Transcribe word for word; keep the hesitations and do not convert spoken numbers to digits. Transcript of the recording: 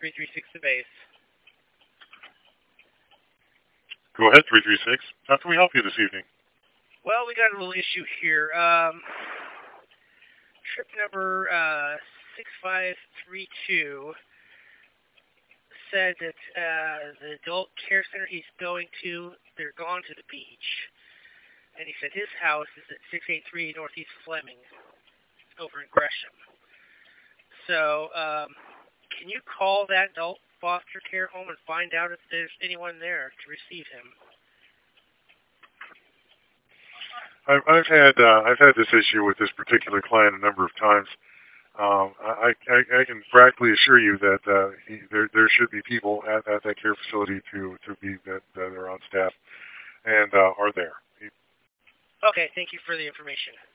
three three six the base. Go ahead, three three six. How can we help you this evening? Well, we got a little issue here. Um, trip number uh, six five three two said that uh, the adult care center he's going to, they're gone to the beach. And he said his house is at six eighty-three Northeast Fleming over in Gresham. So, um, can you call that adult foster care home and find out if there's anyone there to receive him? I've, I've had uh, I've had this issue with this particular client a number of times. Um, I, I, I can practically assure you that uh, he, there there should be people at, at that care facility to to be that, that are on staff and uh, are there. Okay, thank you for the information.